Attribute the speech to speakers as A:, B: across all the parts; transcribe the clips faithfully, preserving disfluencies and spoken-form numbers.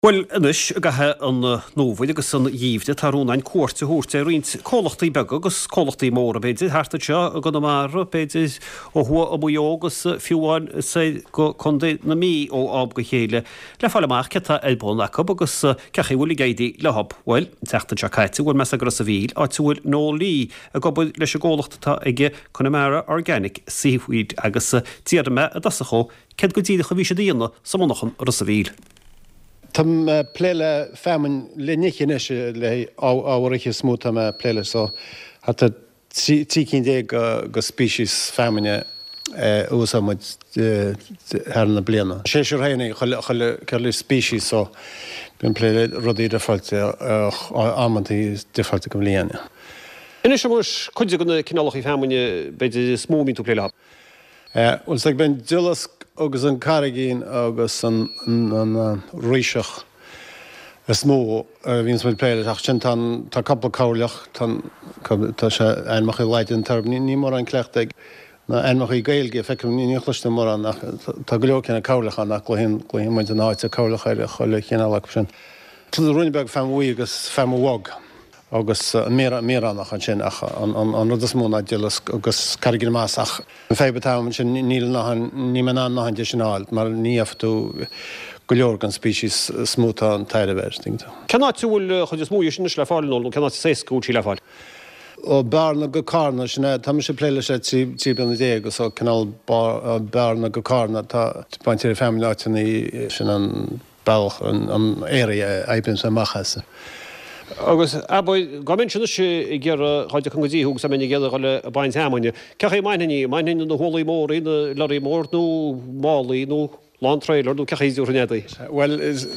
A: Well, inis gathe an nófuid agus an díomhde tarúnain cuairte thuirte roint cólachtaí bega agus cólachtaí móra beidir harta seo a go mara beidir ó thua a buogus fiúháin go chundé na mí ó áb go chéile le fáil amach ceta elbón acu agus cechaí bhfuil gaidí le hab bhfuil teachta se caiite bhfuil measa gras a bhíl á túil nólí a gofuil leis a gólachtatá ige Connemara Organic Seaweed agus tíarme a dasachó ced go dtíide go bhí sé díana sa mnachan ras a bhíl.
B: Tam pléile femin le nichinis le áhariche smút am pléile so hat tí cinn dé go species femine úsamid herna bliana. sé sé héna chuile species so bin pléile rodí defalte amantí defalte go bliana.
A: Ina sem mus chuide gona cinálach í femine beidir smómín tú pléile.
B: Well sag ben dulas agus an carigín agus an ríiseach a smó víns mit pléile ach sin tá couple cáileach tá sé einmach i leid an tarb ní mar an cleachtaigh na einmach i gailge fecum ní chluiste mar an tá go leor cinna cáileach annach le hin le hin muid an áit a cáileach ar chuile chinálach sin. Tá runibeg fem uí agus fem wog agus mé annach an sin ach an rudas móna delas agus carigin más ach an fébetáim sin níl ní man an nachan de sináil mar ní aftú go leor gan species smúta an teire vertingta.
A: Cená túil chuid smúir sin le fáil nó cená sé cútí le fáil.
B: Ó barna go carna sinna tá sé pléile sé tí ban dé agus ó canál barna go carna tá baintir femláitina sin an bailch an éire éibn sa machasa.
A: Agus aboi gamin sinna sé gur háide chu godíthúg sa mena ggéile le baint hamanne. Cecha maithnaí maithnaí na hólaí mór na larí mór nó málaí nó lántrailer nó cecha íúrnédaí.
B: Well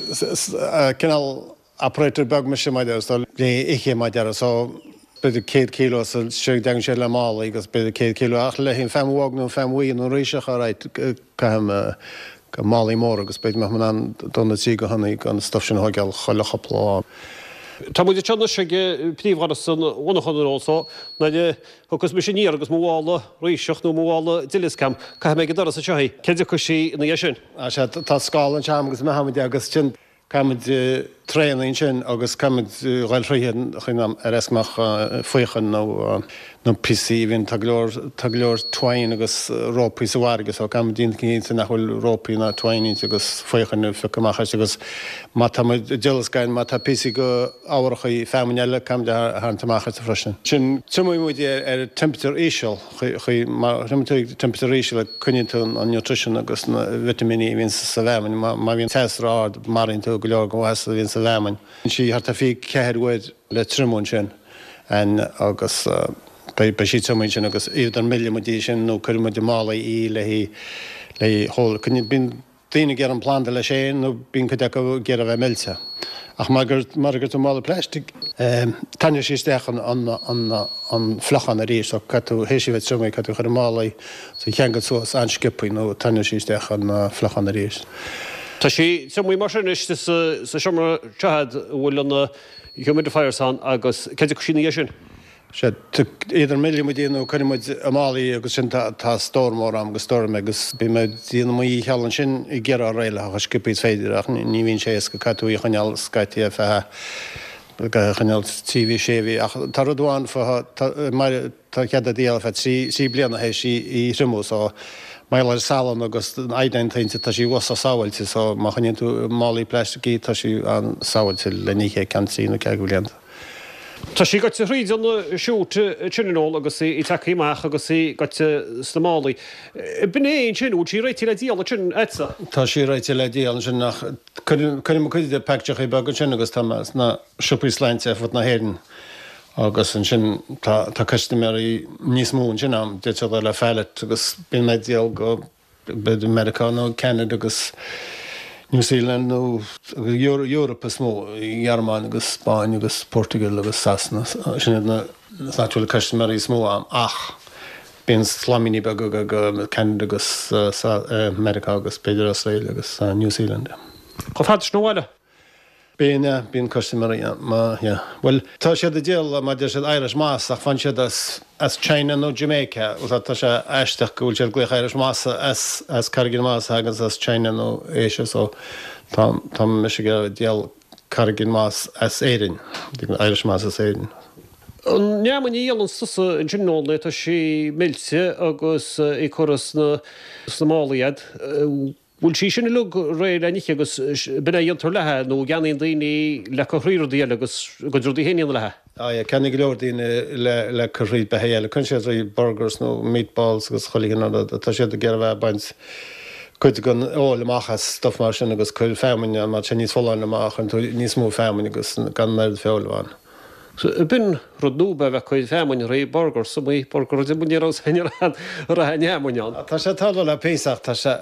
B: cinál operator bag me sem maidir lé iché maidir so beidir céad kilo sé de sé le málaí agus beidir céad kilo ach le hín femhag nó femhuií nó ríiseach a réit caiim go málaí mór agus beidir me man an donna tí go hannaí an stof sin hogeil choilecha pláán.
A: Tá muidir tena sé príomhhar san bhnachanrásá na thugus me sin ní agus mhála ríiseach nó mhála diliscam cai mé go dar a teí. Ceidir chu sí na dhé sin?
B: Tá scáil an team agus mehamid agus sin caiid tréanaín sin agus caiid gáilríhéan chuinam ar esmach faochan nó nó pisí hín tá leor twain agus rópaí sa bhhargus ó cam dín cín nach bhfuil rópaí na twainní agus faochan fiachachas agus má tá delascain má tá pisí go áhracha í feminile cam de hátamachchas a freisin. Sin tuí muid ar temperature éisiil chuí temperature éisiil cuineún an nutrition agus na vitaminí hín sa bhemin má hín terád marín tú go leor go hheasa hín sa bhemin. Sí har tá fi ceheadhid le trimún sin an agus Bei sí tuid sin agus iad an millimetí sin nó chuir de mála í le le hol bin daine gur an plán le sé nó bín chu go ggéar a bheith milse. Ach mar gur mála pleistig tanne sí stechan an flachan a rís catú héisiheith sumé catú chuir mála sa cheangad suas anskipaí nó tanne sí stechan flachan a rís.
A: Tá sí samí mar sin is sa siomra tead bhfuil an humid firesan agus ceidir sína sin.
B: sé idir millimetí chuid amálaí agus sin tá stórmór am go storm agus bí me díana í chealan sin i ggéar á réile a skipí féidir ach ní hín sé go catú í chuneal scaití a fethe chuneal tí ví séhí ach tar doáin tá chead a díal fe sí blianana hééis sí í rimús á meile salan agus aidaintainte tá sí was a sáhailte so má chuine tú málaí pleisteí tá sí an sáhailte le níché cansí na ce go blianta.
A: Tá sí gote ríd an siúte tsinó agus í takeíach agus í gote slamálaí. Bin éon sinú sí réiti le díal sin etsa.
B: Tá sí réiti le díal sin nach chunim chuide peteach í bag sin agus tá na siúpísleinte fut na héan agus an sin tá customéí níos mún sin am de le fellet agus bin mé díal go bid America nó Canada agus New Zealand nó Europa smó Jarman agus Spáin agus Portugal agus Sasna sin náúil customéí smó am ach bín slamíní be go go Canada agus America agus Pedro Australia agus New Zealand.
A: Chu fad snóile?
B: Bíine bín cosisimarí má Well tá siad a déal má de sé Irish más ach fan siad as as China nó Jamaica ús tá sé eisteach goúil sé gluch Irish massa as as cargin más agus as China nó Asia so tá tá me sé go déal cargin más as éirin Irish más as éirin.
A: Neamman íalan susa an sinóla tá sí milse agus i choras na Somáliad. Bhfuil sí sinna lu ré leniche agus buna diontar lethe nó gan daoine le choríú díal agus go dúí héine lethe.
B: A cennig leor daine le le chorí be héile chun sé í burgers nó meatballs agus choligin tá sé a ggéir bheith baint chuid gon ólamachchas stof mar sin agus chuil fémine mar sé níos fóáin amach an tú níos mú fémin agus gan nerd féolháin.
A: So bin rodnúbe bheith chuid fémine ré burgers sa mí burger de bunírás heine ra neamúán.
B: Tá sé tal le péach tá sé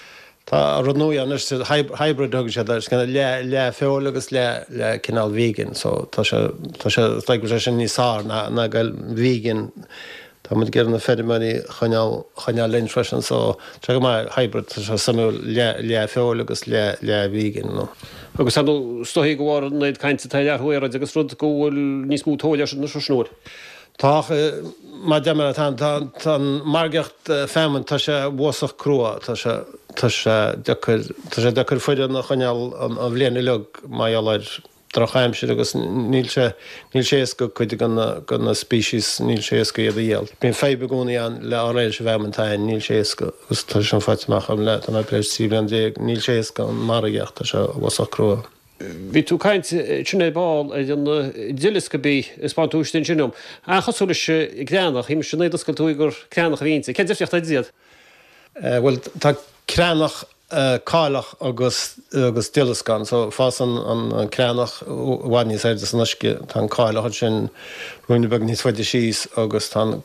B: Tá rodnúí an hybrid agus sé gna le le féol agus le le cinál vegan, so tá sé sé sin níosá na gail vegan Tá mu ggéar na fedimaní chuineál chuineál lin freisin, so tre go mai hybrid samú le féol agus le le vegan nó.
A: Agus an stoí gohhar naid caiinte taarhuiir agus rud gohfuil níos mú tóile na snúir.
B: Tá má demara tá margecht féman tá sé bhsach crua tá sé Tá sé dechar fuidir nach chuineal an bhléana lug maiáir drochaimsir agus níl sé níl sé go chuide gan na species níl sé go iad dhéal. Bíon fébe gúnaí an le áréil se bhemantain níl sé agus tá an fáiteach am le an pléir sí an dé níl sé go an margecht tá se bhsach crua.
A: Bhí tú caiint sinna báil an dilas go bí spáúiste sinnom. A chasúla se i gréannach hí sinna go tú gur ceannach a víinte. Cé fiocht diad?
B: Well tá Cránach cáilech agus agus dilasán, so fás an cránach bhhaní sé san nuisce tá cáilech sin roiine bag níos fuide síos agus tá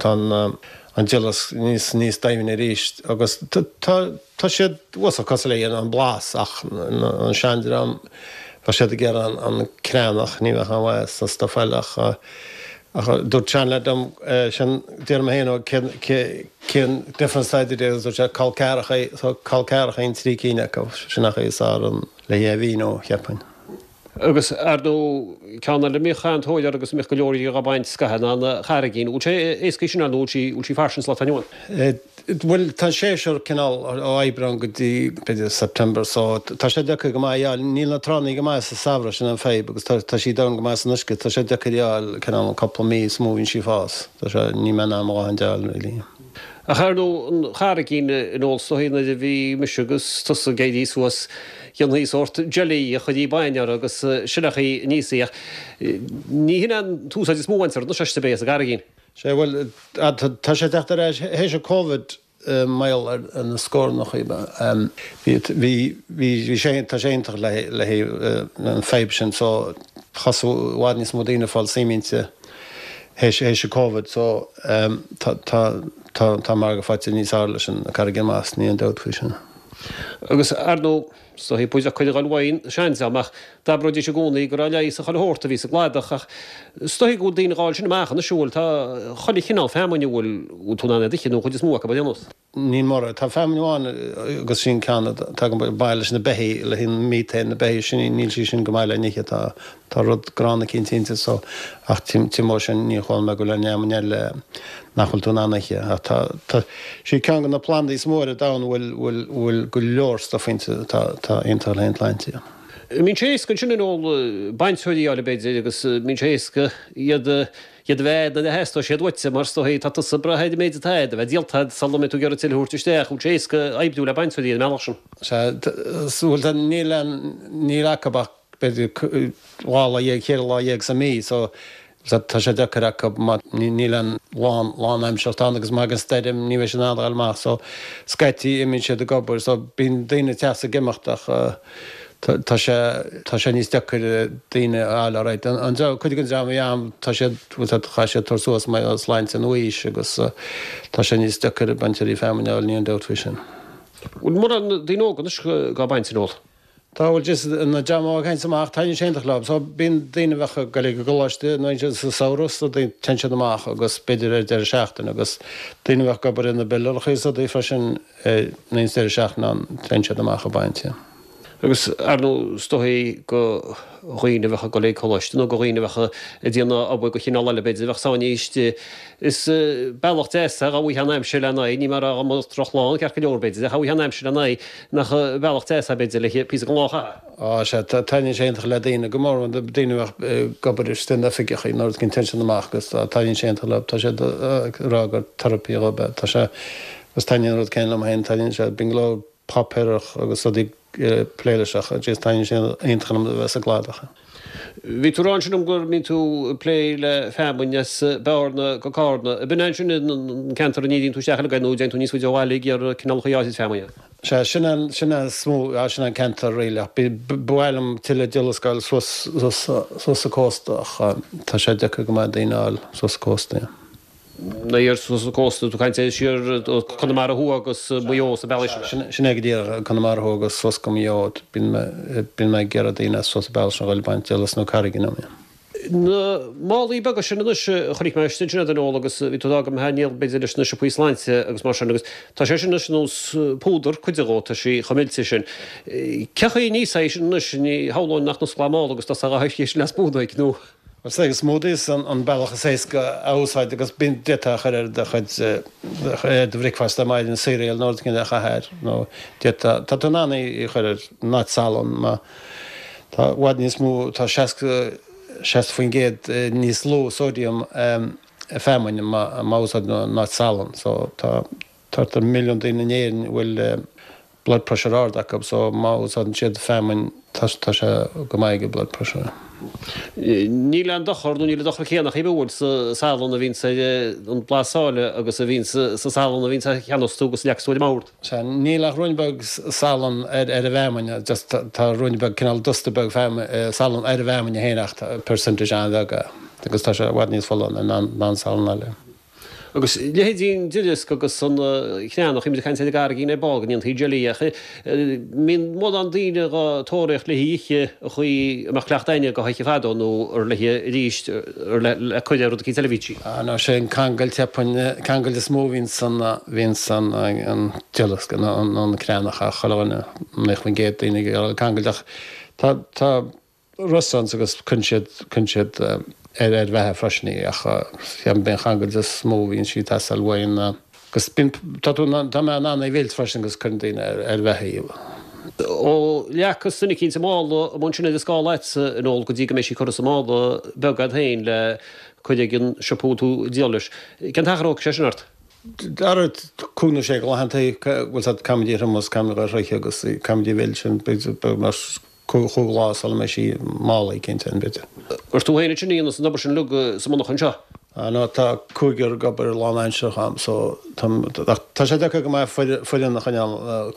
B: an dilas níos níos daimhna ríist agus tá siad was cos léon an blás ach an seidir am bá siad a ggéar an cránach ní bheith an bhhaid san stafeilech dúirt sean le dom sin déar héana cén differenceide dé sé calcéach ein trí cíine go sinach á an le hé hín ó cheappain.
A: Agus ardú ceanna le míchan tóidir agus mi go leorí a baint scahan an charagén ú sé éca sin anúí ú sí farsin lá tainúin.
B: Bhfuil tá sé seir cinál ó Aibran go dtí beidir September só tá sé decha go maiáil níl na tránaí go mai sa sabhra sin an féib, agus tá sí dá go mai san nuisce, tá sé dechaáil cinál an coppla mí smóhín sí fás, Tá sé ní mena am an deáil rilí.
A: A charú an charagén in ósá héna de bhí misisigus tusa géidí suas Jan hís ort jelly a chudí bainar agus sinnachaí níosíach. Ní hinna túsa is móhaintar nó seiste bé a garagén.
B: sé bhfuil tá sé deachtar hé sé COVID mail ar an scór nach chuibe. Bhí sé tá séintach le le an féib sin so chasúhád níos modína fáil símínte hé sé COVID so tá mar go fáte níos ála sin a cargin más ní an dotfu sin.
A: Agus arnó so hí puidir chuidir an bhhain seinsamach dá brodí sé gúnaí gur le sa chuil hórta ví a gláideach stoí go dtíine gáil sin meachchan na siúil tá chola chinál fémine bhfuil ú túna dichin chuid is múcha dénos.
B: Ní mar tá fémháin agus sin ceanna tá bailile sin na behí le hin mítain na behí sin níl sí sin go maiile niche tá tá rud grána cinnte so ach timó sin ní cháil me go le neamne le nachfuil tú annaiche sí cean gan na plandaí smóra da bhfuil bhfuil go leor stofinte tá intal leinte.
A: Mín sééis gon sinna ó baintúí ála beidir agus mín sééisca iad iad bheith na heistá sé dhaite mar stoí tá sa brahéid méid taid, a bheith díaltaid salmé tú gear tilúirtisteach ú sééisca aibú le baintúí meachsin.
B: Súil ní ní acabach beidir bhála dhéag chéirlá dhéag sa mí, so tá sé decha ní le lán aimseachtána agus má an staidim ní bheith sin áil má, so scaití iminn sé a gobar, so bín daine teasa gimachtach Tá sé níos dechar daine eile réit. An chuid an deam am tá sé cha sé torsúas mai as leint an uís agus tá sé níos dechar bantirí fémineáil níon dotfu sin.
A: Bhfuil mar an daógan gá baintinól.
B: Tá bhfuil just na deamá chéint amach taine séintach leb, so bíon daine bhecha go go goláiste nó sa saoras a teintse amach agus beidir ar deir seachtain agus daine bheith gobar ina bilachas a d freisin níos deir seachna an teintse amach a bainte.
A: Agus ar nó stoí go roioine bhecha go le choiste nó go roioine bhecha díana a go chin le beidir bheith sáiste is bailcht éasa a bhí heanaim se lena ní mar a trochláán cear go leorbeidir, a bhí heanaim se lena nach bailcht éasa beidir le pí go lácha.
B: Á sé taine séintach le daine go mór an daine gobar stinna fiigecha nó cin tension amachgus a taine séintach le tá sé rágur terapí be tá sé gus taine rud céin am hen taine sé bingló papéireach agus pléileach a dé tain sin intchanam bheits a gládacha.
A: Bhí tú ránsinm gur mín tú plé le femuines bearna go cána. A bin sin cantar nídín tú seach le ganú déint tú níos bhid bhálaigh ar cinálchaáis femuine.
B: Se sinna sinna smó a sinna cantar réile. Bí buhilm tiile delascail sos a cóstaach tá sé decha go daáil sos cósta.
A: Na ar sos cósta tú caiint siar chunamara thu agus buo sa bailise.
B: Sinna díar chunamara thu agus sos go míod bin me gear a daine sos a bailise goil baint delas nó carigin.
A: Na málaí baga sin chonig me sin an ólagus ví agam heníal beidir leis na Puisláinte agus mar agus tá sé sin nos púdar chuidirráta sí chamilti sin. Cecha ní sin ní háláin nach naslá agus tá a heis les búdaig nó.
B: Segus módís an bailcha séca ásáid agus bin deta chuir de chud bhricfast a maidid an séréal nó cin a chahéir nó tá tunna i chuir náid salon má tá bhhaid níos mú tá sé faoin géad níos ló sódium fémainin máúsáid náid salon, so tá tar milliún daine néan bhfuil blood pressure ardach so máúsáid an siad fémainin tá sé go maige blood pressure.
A: Ní le an dochar nó níle dochar chéannach i bhúil sa salon a vín an blaáile agus a vín sa salon a vín cheanúgus leúil máút.
B: Se ní le runbeg salon ar a bhhémaine tá runbeg cinál dustabeg salon ar a bhhémaine héanacht percentage an aga, agus tá sé bhhaid níos fólan an ná salon eile.
A: Agus lehédín diris agus san cheannach im chaint gar gin bag íon tígelíach. Mín mód an díine a tóirecht le híe a chuí amach chleachtaine go haiche fadó nó ar le ríist le chuidir í televíí.
B: ná sé cangal tepain cangal is mó vín san vín san an dilas gan an creannach a choáine meich man géad daine cangalach. Tá Russland agus kunsiad kunsiad er er bheitthe freisinní ach chean ben changal is smó hín si tasal bhain gus bin tá me an anna bhéilt freisin gus chun daine ar bheitthe.
A: Ó leachchas sunnig cín sem mála a muna is gáit an ó go dtí go mééis sí chu sem mála begad hain le chuide gin sepóú dialis. Can tará sé sinart?
B: Dar cúna sé go hananta bhfuil camdí mus camera reiche agus camdí bhil sin mar chuglás al me sí mála cinnte an bite.
A: Ar tú héine sin íon na sin lu samach an seo?
B: ná tá cúgur gobar láinseacham so tá sé decha go mai fuidir nach chaneal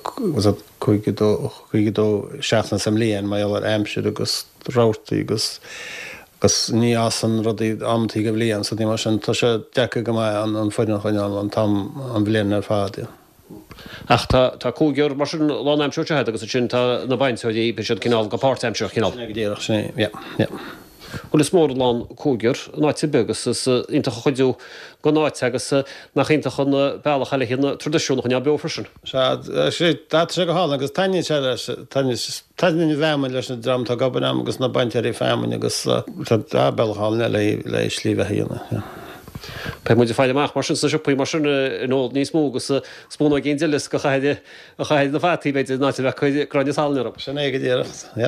B: chuigidó seaachna sem líon mai ar aimseir agus rátaí agus gus ní asan rudí amtaí go bblion sa dí mar sin tá sé decha go mai an fuidir chaneal an tam an bblion ar fád.
A: Ach tá cúgur mar sin láimseirtehead agus sin tá na bainteí be sin cinál go páirteimseach cinál.
B: Ddíireach sin, ja.
A: Well is mór lá cúgur náid begus is intach chuidú go náid agus nach intach chun bailach eile hína tradiisiúnach ne beofrisin.
B: sé sé go hála agus taine taine bhemin leis na dram tá gobanam agus na bainteir fémin agus beáilna le le slíomh híanana.
A: Pe muidir fáile amach mar sin sa sepaí mar sin nó níos mó agus spóna gén dilis go chaide a chaid na fátíí beidir náid bheith chuide gráineáilnarap.
B: Sin éige ddíirecht.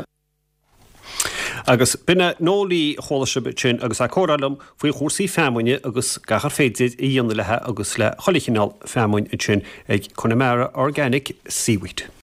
A: Agus binne nólaí cholaise sin agus a choralum faoi chósaí fémuine agus gachar féidir i dhéana lethe agus le cholichinál fémuin sin ag Connemara Organic Seaweed.